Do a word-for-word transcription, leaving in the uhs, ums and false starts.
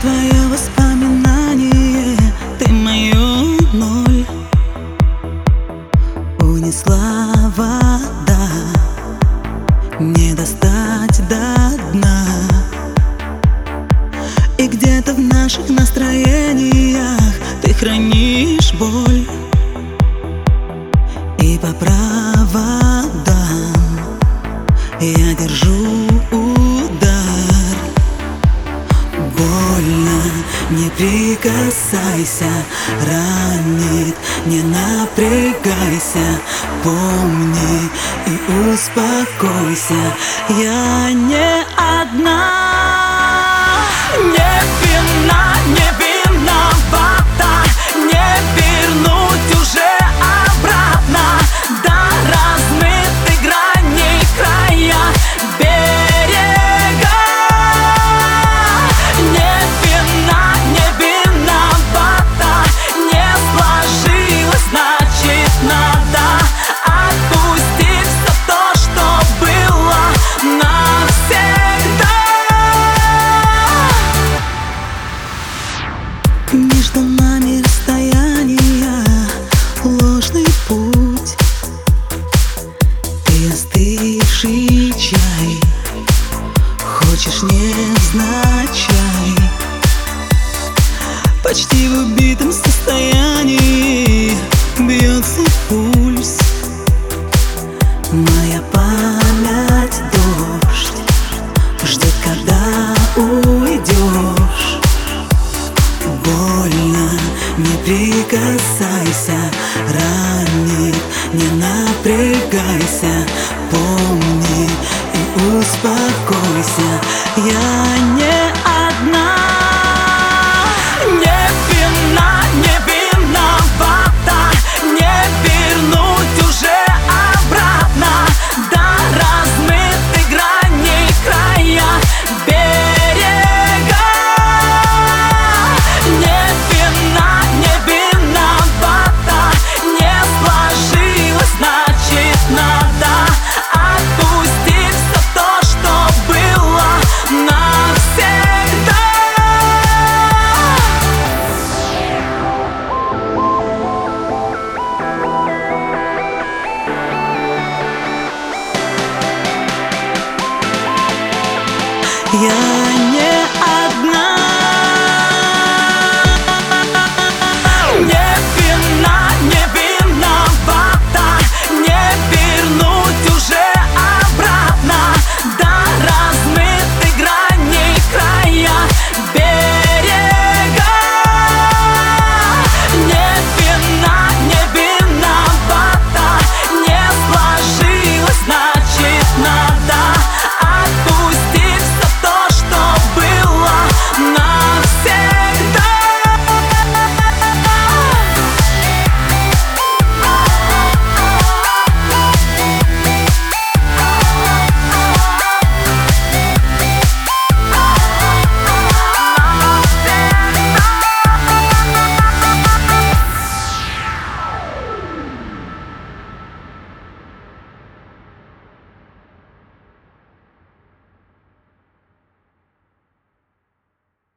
твое воспоминание, ты мою ноль. Унесла вода, не достать до дна. И где-то в наших настроениях ты хранишь боль. И по проводам я держу удар. Больно, не прикасайся, ранит, не напрягайся. Помни и успокойся, я не одна. Не вина, не виновата, не вернуть уже обратно до размытой грани края берега. Не вина, не виновата, не сложилось, значит надо отпустить все то, что было навсегда. Между нами расстояние, ложный путь. Ты остывший чай, хочешь невзначай. Почти в убитом состоянии бьется пульс. Моя память дождь ждет, когда уйдешь. Больно, не прикасайся, ранит, не напрягайся. Помни и успокойся, я не